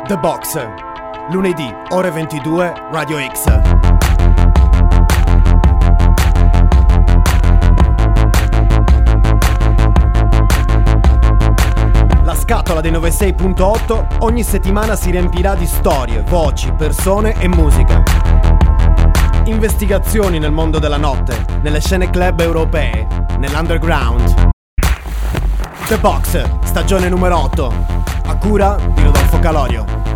The Box, lunedì, ore 22, Radio X. La scatola dei 96.8 ogni settimana si riempirà di storie, voci, persone e musica. Investigazioni nel mondo della notte, nelle scene club europee, nell'underground. The Box, stagione numero 8, a cura di Rodolfo Calorio.